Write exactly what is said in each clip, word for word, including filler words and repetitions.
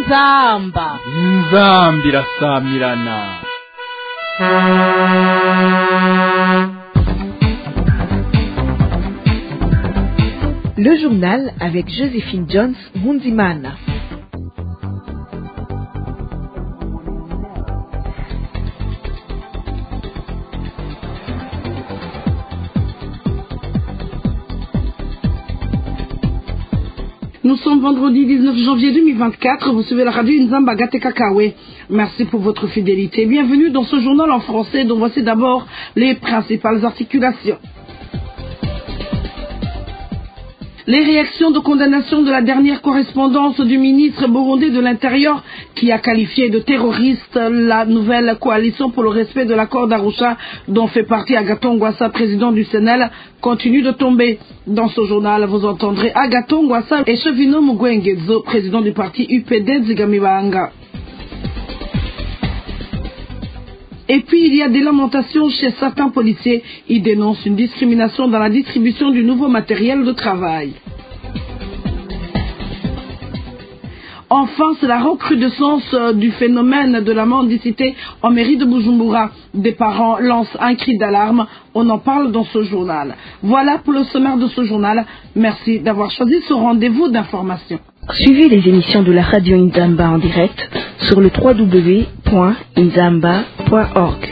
inzamba inzamba irasamirana. Le journal avec Joséphine Jones Nkunzimana. Nous sommes vendredi dix-neuf janvier deux mille vingt-quatre, vous suivez la radio Nzamba Gateka-Kawe. Merci pour votre fidélité. Bienvenue dans ce journal en français dont voici d'abord les principales articulations. Les réactions de condamnation de la dernière correspondance du ministre burundais de l'Intérieur qui a qualifié de terroriste la nouvelle coalition pour le respect de l'accord d'Arusha dont fait partie Agathon Rwasa, président du C N L, continue de tomber. Dans ce journal, vous entendrez Agathon Rwasa et Chevino Mugwengezo, président du parti U P D Zigamibanga. Et puis, il y a des lamentations chez certains policiers. Ils dénoncent une discrimination dans la distribution du nouveau matériel de travail. Enfin, c'est la recrudescence du phénomène de la mendicité en mairie de Bujumbura. Des parents lancent un cri d'alarme. On en parle dans ce journal. Voilà pour le sommaire de ce journal. Merci d'avoir choisi ce rendez-vous d'information. Suivez les émissions de la radio Nzamba en direct sur le w w w point nzamba point org.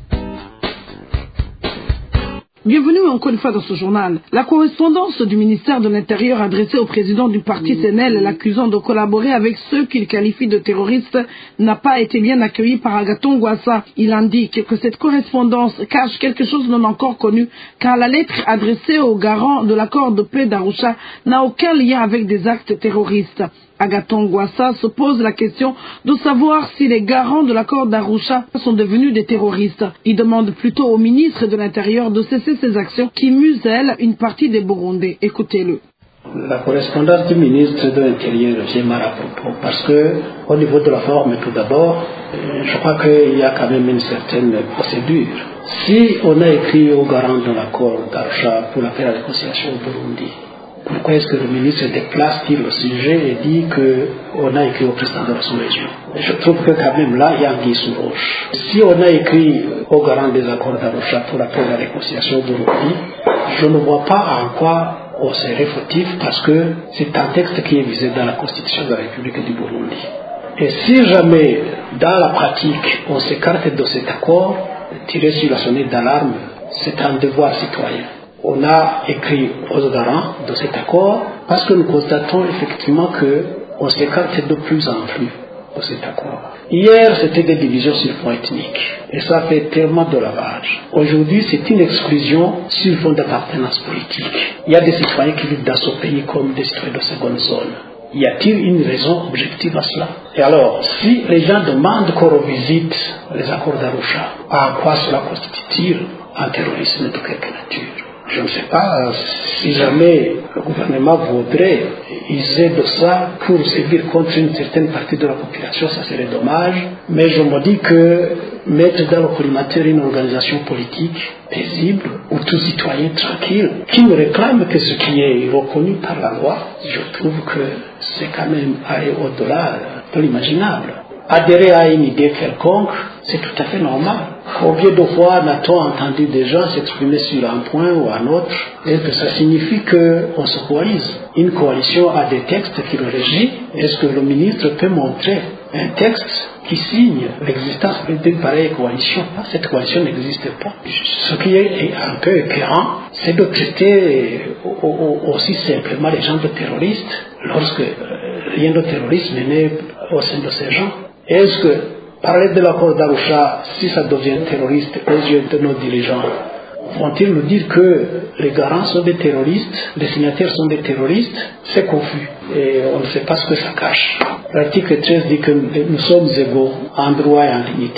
Bienvenue encore une fois dans ce journal. La correspondance du ministère de l'Intérieur adressée au président du parti C N L l'accusant de collaborer avec ceux qu'il qualifie de terroristes n'a pas été bien accueillie par Agathon Rwasa. Il indique que cette correspondance cache quelque chose non encore connu car la lettre adressée au garant de l'accord de paix d'Arusha n'a aucun lien avec des actes terroristes. Agathon Rwasa se pose la question de savoir si les garants de l'accord d'Arusha sont devenus des terroristes. Il demande plutôt au ministre de l'Intérieur de cesser ces actions qui musellent une partie des Burundais. Écoutez-le. La correspondance du ministre de l'Intérieur vient mal à propos parce que, au niveau de la forme, tout d'abord, je crois qu'il y a quand même une certaine procédure. Si on a écrit au garant de l'accord d'Arusha pour la paix et la réconciliation au Burundi, pourquoi est-ce que le ministre déplace-t-il le sujet et dit qu'on a écrit au président de la sous-région? Je trouve que quand même là, il y a un guise sous roche. Si on a écrit au garant des accords d'Arusha pour la paix et la réconciliation au Burundi, je ne vois pas en quoi on serait fautif parce que c'est un texte qui est visé dans la Constitution de la République du Burundi. Et si jamais, dans la pratique, on s'écarte de cet accord, tirer sur la sonnette d'alarme, c'est un devoir citoyen. On a écrit aux garants de cet accord parce que nous constatons effectivement qu'on s'écarte de plus en plus de cet accord. Hier, c'était des divisions sur fond ethnique et ça fait tellement de lavage. Aujourd'hui, c'est une exclusion sur fond d'appartenance politique. Il y a des citoyens qui vivent dans ce pays comme des citoyens de seconde zone. Y a-t-il une raison objective à cela? Et alors, si les gens demandent qu'on revisite les accords d'Arusha, à quoi cela constitue-t-il un terrorisme de quelque nature? Je ne sais pas si jamais le gouvernement voudrait user de ça pour sévir contre une certaine partie de la population, ça serait dommage. Mais je me dis que mettre dans le collimateur une organisation politique paisible ou tout citoyen tranquille qui ne réclame que ce qui est reconnu par la loi, je trouve que c'est quand même aller au-delà de l'imaginable. Adhérer à une idée quelconque, c'est tout à fait normal. Combien de fois n'a-t-on entendu des gens s'exprimer sur un point ou un autre? Est-ce que ça signifie qu'on se coalise? Une coalition a des textes qui le régissent. Est-ce que le ministre peut montrer un texte qui signe l'existence d'une pareille coalition? Cette coalition n'existe pas. Ce qui est un peu écœurant, c'est de traiter aussi simplement les gens de terroristes lorsque rien de terrorisme n'est au sein de ces gens. Est-ce que parler de l'accord d'Arusha, si ça devient terroriste aux yeux de nos dirigeants, vont-ils nous dire que les garants sont des terroristes, les signataires sont des terroristes? C'est confus et on ne sait pas ce que ça cache. L'article treize dit que nous sommes égaux en droit et en dignité.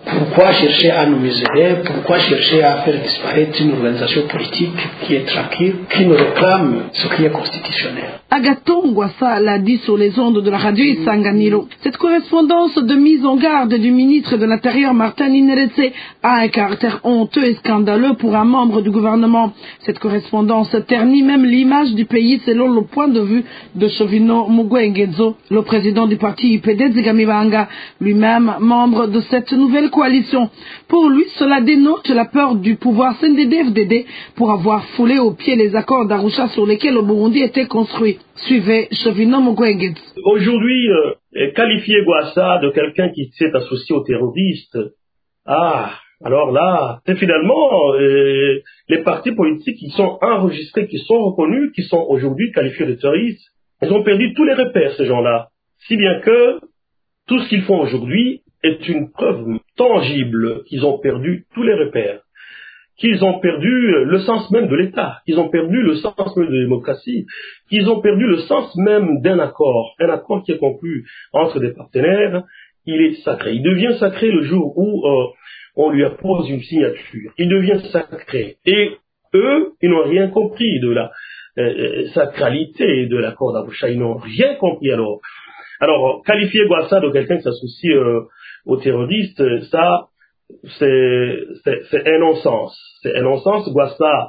Pourquoi chercher à nous museler? Pourquoi chercher à faire disparaître une organisation politique qui est tranquille, qui nous réclame ce qui est constitutionnel? Agathon Rwasa l'a dit sur les ondes de la radio Isanganiro. Cette correspondance de mise en garde du ministre de l'Intérieur Martin Ninteretse a un caractère honteux et scandaleux pour un membre du gouvernement. Cette correspondance ternit même l'image du pays selon le point de vue de Shovino Mugwengezo, le président du parti U P D Zigamibanga, lui-même membre de cette nouvelle coalition. Pour lui, cela dénote la peur du pouvoir C N D D F D D pour avoir foulé aux pieds les accords d'Arusha sur lesquels le Burundi était construit. Suivez Shovino Mugwengezo. Aujourd'hui, euh, qualifier Rwasa de quelqu'un qui s'est associé aux terroristes, ah, alors là, c'est finalement euh, les partis politiques qui sont enregistrés, qui sont reconnus, qui sont aujourd'hui qualifiés de terroristes. Ils ont perdu tous les repères, ces gens-là. Si bien que tout ce qu'ils font aujourd'hui est une preuve tangible qu'ils ont perdu tous les repères, qu'ils ont perdu le sens même de l'État, qu'ils ont perdu le sens même de la démocratie, qu'ils ont perdu le sens même d'un accord. Un accord qui est conclu entre des partenaires, il est sacré. Il devient sacré le jour où euh, on lui appose une signature. Il devient sacré. Et eux, ils n'ont rien compris de la euh, sacralité de l'accord d'Arusha. Ils n'ont rien compris alors. Alors, qualifier Rwasa de quelqu'un qui s'associe euh, aux terroristes, ça, c'est, c'est, c'est un non-sens. C'est un non-sens. Rwasa,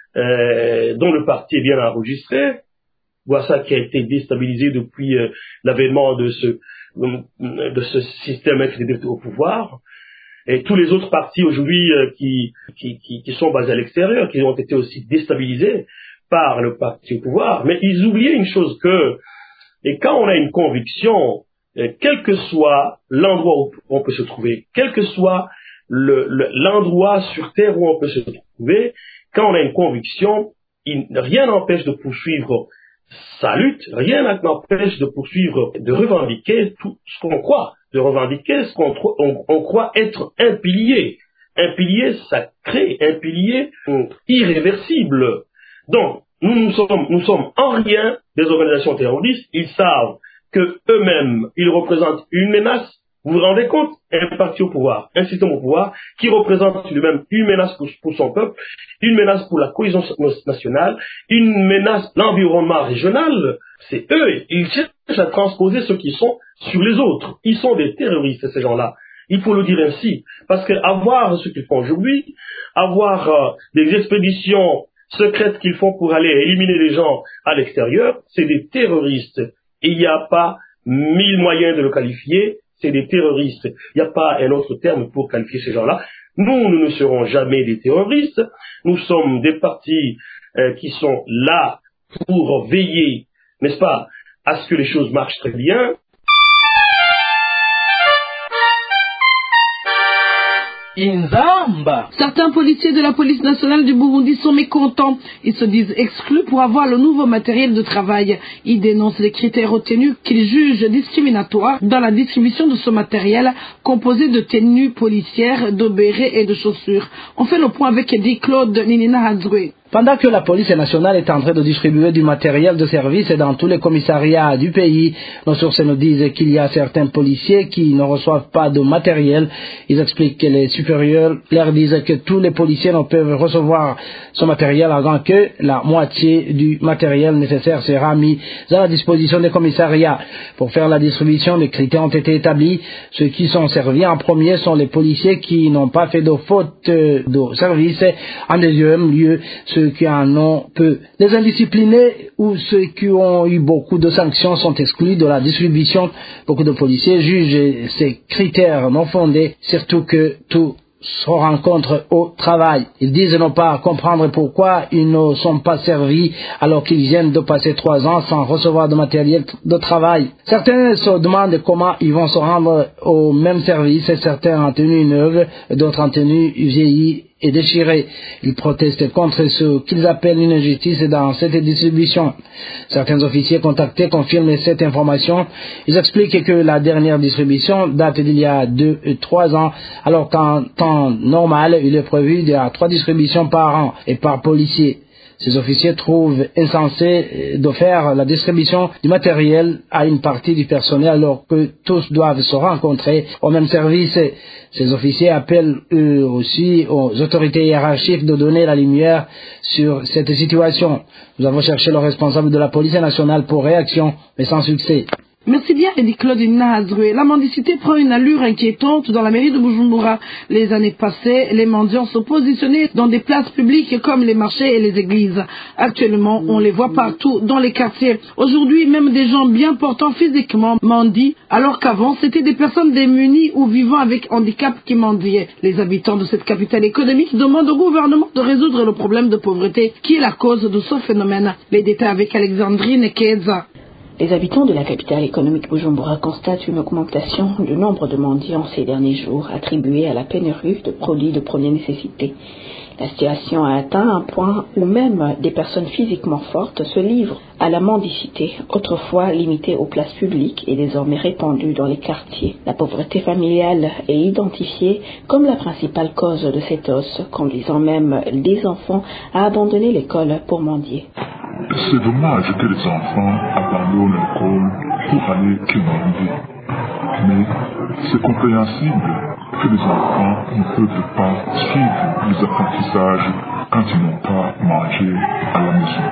euh, dont le parti est bien enregistré, Rwasa qui a été déstabilisé depuis euh, l'avènement de ce, de ce système F D D au pouvoir, et tous les autres partis aujourd'hui euh, qui, qui, qui, qui sont basés à l'extérieur, qui ont été aussi déstabilisés par le parti au pouvoir, mais ils oubliaient une chose que, et quand on a une conviction, euh, quel que soit l'endroit où on peut se trouver, quel que soit le, le, l'endroit sur terre où on peut se trouver, quand on a une conviction, il, rien n'empêche de poursuivre sa lutte, rien n'empêche de poursuivre, de revendiquer tout ce qu'on croit, de revendiquer ce qu'on on, on croit être un pilier, un pilier sacré, un pilier hum, irréversible. Donc, nous, nous sommes, nous sommes en rien des organisations terroristes. Ils savent que eux-mêmes, ils représentent une menace. Vous vous rendez compte? Un parti au pouvoir, un système au pouvoir, qui représente lui-même une menace pour, pour son peuple, une menace pour la cohésion nationale, une menace pour l'environnement régional. C'est eux, ils cherchent à transposer ceux qui sont sur les autres. Ils sont des terroristes, ces gens-là. Il faut le dire ainsi. Parce que avoir ce qu'ils font aujourd'hui, avoir euh, des expéditions secrètes qu'ils font pour aller éliminer les gens à l'extérieur, c'est des terroristes. Et il n'y a pas mille moyens de le qualifier. C'est des terroristes. Il n'y a pas un autre terme pour qualifier ces gens-là. Nous, nous ne serons jamais des terroristes. Nous sommes des partis euh, qui sont là pour veiller, n'est-ce pas, à ce que les choses marchent très bien. Inzamba. Certains policiers de la police nationale du Burundi sont mécontents. Ils se disent exclus pour avoir le nouveau matériel de travail. Ils dénoncent les critères retenus qu'ils jugent discriminatoires dans la distribution de ce matériel composé de tenues policières, de bérets et de chaussures. On fait le point avec Eddie Claude Ninina Hadzwe. Pendant que la police nationale est en train de distribuer du matériel de service dans tous les commissariats du pays, nos sources nous disent qu'il y a certains policiers qui ne reçoivent pas de matériel. Ils expliquent que les supérieurs leur disent que tous les policiers ne peuvent recevoir ce matériel avant que la moitié du matériel nécessaire sera mis à la disposition des commissariats. Pour faire la distribution, les critères ont été établis. Ceux qui sont servis en premier sont les policiers qui n'ont pas fait de faute de service. En deuxième lieu, ceux qui en ont peu. Les indisciplinés ou ceux qui ont eu beaucoup de sanctions sont exclus de la distribution. Beaucoup de policiers jugent ces critères non fondés, surtout que tout se rencontre au travail. Ils disent ne pas comprendre pourquoi ils ne sont pas servis alors qu'ils viennent de passer trois ans sans recevoir de matériel de travail. Certains se demandent comment ils vont se rendre au même service, certains en tenue neuve, d'autres en tenue vieillie et déchirée. Ils protestent contre ce qu'ils appellent une injustice dans cette distribution. Certains officiers contactés confirment cette information. Ils expliquent que la dernière distribution date d'il y a deux et trois ans, alors qu'en temps normal, il est prévu de trois distributions par an et par policier. Ces officiers trouvent insensé de faire la distribution du matériel à une partie du personnel alors que tous doivent se rencontrer au même service. Ces officiers appellent eux aussi aux autorités hiérarchiques de donner la lumière sur cette situation. Nous avons cherché le responsable de la police nationale pour réaction, mais sans succès. Merci bien, Eddie Claude Nazroué. La mendicité prend une allure inquiétante dans la mairie de Bujumbura. Les années passées, les mendiants se positionnaient dans des places publiques comme les marchés et les églises. Actuellement, on les voit partout dans les quartiers. Aujourd'hui, même des gens bien portants physiquement mendient, alors qu'avant, c'était des personnes démunies ou vivant avec handicap qui mendiaient. Les habitants de cette capitale économique demandent au gouvernement de résoudre le problème de pauvreté qui est la cause de ce phénomène. Les détails avec Alexandrine Keza. Les habitants de la capitale économique Bujumbura constatent une augmentation du nombre de mendiants ces derniers jours, attribuée à la pénurie de produits de première nécessité. La situation a atteint un point où même des personnes physiquement fortes se livrent à la mendicité, autrefois limitée aux places publiques et désormais répandue dans les quartiers. La pauvreté familiale est identifiée comme la principale cause de cette hausse, conduisant même des enfants à abandonner l'école pour mendier. C'est dommage que les enfants abandonnent l'école pour aller quémander. Mais c'est compréhensible que les enfants ne peuvent pas suivre les apprentissages quand ils n'ont pas mangé à la maison.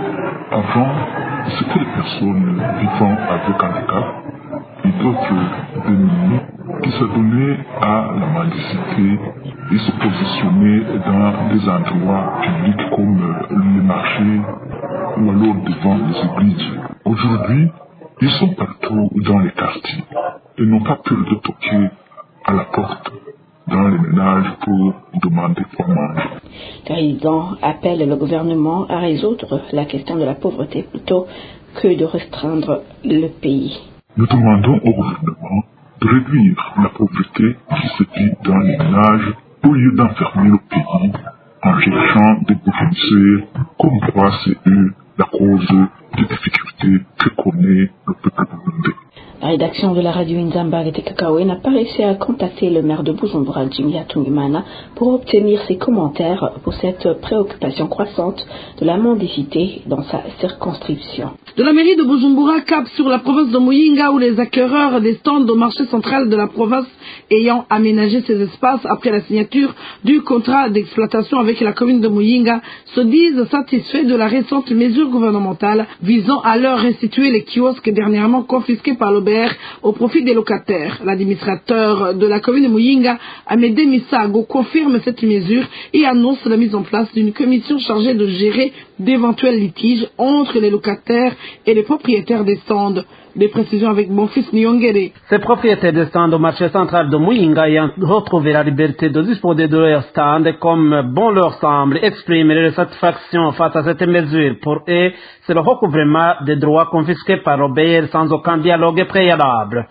Avant, c'était les personnes vivant avec handicap et d'autres démunis qui s'adonnaient à la mendicité et se positionnaient dans des endroits publics comme les marchés ou alors devant les églises. Aujourd'hui, ils sont partout dans les quartiers et n'ont pas peur de toquer à la porte dans les ménages pour demander pour manger. Le président appelle le gouvernement à résoudre la question de la pauvreté plutôt que de restreindre le pays. Nous demandons au gouvernement de réduire la pauvreté qui se vit dans les ménages au lieu d'enfermer le pays en cherchant des bouffons comme quoi c'est eux la cause des difficultés que connaît le peuple burundais. La rédaction de la radio Inzamba Gekakawe n'a pas réussi à contacter le maire de Bujumbura, Jimmy Atungimana, pour obtenir ses commentaires pour cette préoccupation croissante de la mendicité dans sa circonscription. De la mairie de Bujumbura, cap sur la province de Muyinga, où les acquéreurs des stands au marché central de la province ayant aménagé ces espaces après la signature du contrat d'exploitation avec la commune de Muyinga se disent satisfaits de la récente mesure gouvernementale visant à leur restituer les kiosques dernièrement confisqués par l'O B R au profit des locataires. L'administrateur de la commune de Muyinga, Amédée Misago, confirme cette mesure et annonce la mise en place d'une commission chargée de gérer d'éventuels litiges entre les locataires et les propriétaires des stands. Des précisions avec mon fils Nyongere. Ces propriétaires de stands au marché central de Muyinga ayant retrouvé la liberté de disposer de leurs stands comme bon leur semble expriment leur satisfaction face à cette mesure. Pour eux, c'est le recouvrement des droits confisqués par l'O B R sans aucun dialogue préalable.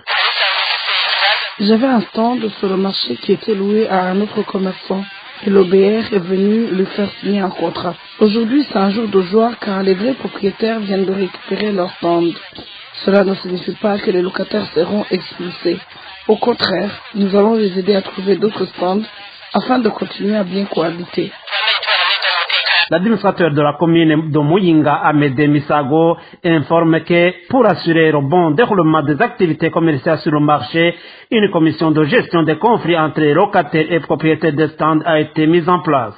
J'avais un stand sur le marché qui était loué à un autre commerçant. Et l'O B R est venu lui faire signer un contrat. Aujourd'hui, c'est un jour de joie car les vrais propriétaires viennent de récupérer leur stand. Cela ne signifie pas que les locataires seront expulsés. Au contraire, nous allons les aider à trouver d'autres stands afin de continuer à bien cohabiter. L'administrateur de la commune de Muyinga, Amédée Misago, informe que pour assurer le bon déroulement des activités commerciales sur le marché, une commission de gestion des conflits entre les locataires et propriétaires des stands a été mise en place.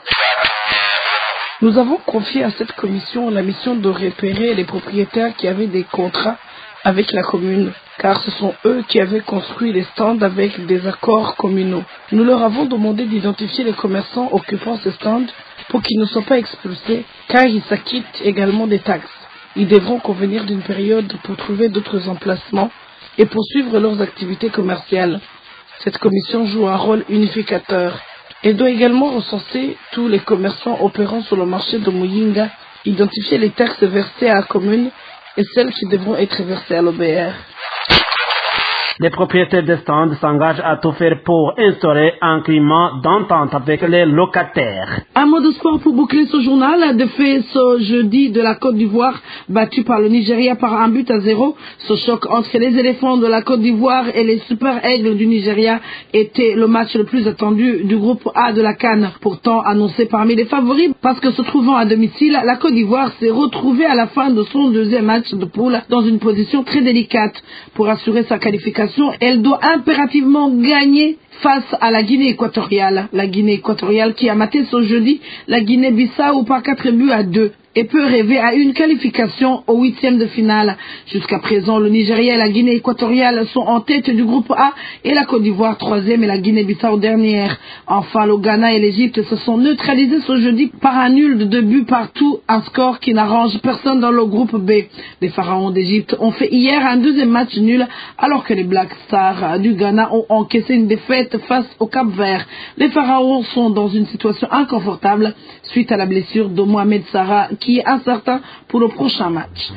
Nous avons confié à cette commission la mission de repérer les propriétaires qui avaient des contrats avec la commune, car ce sont eux qui avaient construit les stands avec des accords communaux. Nous leur avons demandé d'identifier les commerçants occupant ces stands pour qu'ils ne soient pas expulsés, car ils s'acquittent également des taxes. Ils devront convenir d'une période pour trouver d'autres emplacements et poursuivre leurs activités commerciales. Cette commission joue un rôle unificateur. Elle doit également recenser tous les commerçants opérant sur le marché de Muyinga, identifier les taxes versées à la commune et celles qui devront être versées à l'O B R. Les propriétaires des stands s'engagent à tout faire pour instaurer un climat d'entente avec les locataires. Un mot de sport pour boucler ce journal. De fait, ce jeudi de la Côte d'Ivoire, battu par le Nigeria par un but à zéro. Ce choc entre les éléphants de la Côte d'Ivoire et les super aigles du Nigeria était le match le plus attendu du groupe A de la CAN. Pourtant annoncé parmi les favoris, parce que se trouvant à domicile, la Côte d'Ivoire s'est retrouvée à la fin de son deuxième match de poule dans une position très délicate. Pour assurer sa qualification, elle doit impérativement gagner face à la Guinée équatoriale. La Guinée équatoriale qui a maté ce jeudi la Guinée-Bissau par quatre buts à deux. Et peut rêver à une qualification au huitième de finale. Jusqu'à présent, le Nigeria et la Guinée équatoriale sont en tête du groupe A et la Côte d'Ivoire troisième et la Guinée-Bissau dernière. Enfin, le Ghana et l'Égypte se sont neutralisés ce jeudi par un nul de deux buts partout, un score qui n'arrange personne dans le groupe B. Les Pharaons d'Égypte ont fait hier un deuxième match nul alors que les Black Stars du Ghana ont encaissé une défaite face au Cap-Vert. Les Pharaons sont dans une situation inconfortable suite à la blessure de Mohamed Sarr qui est incertain pour le prochain match.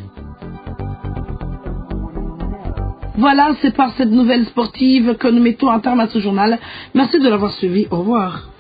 Voilà, c'est par cette nouvelle sportive que nous mettons un terme à ce journal. Merci de l'avoir suivi. Au revoir.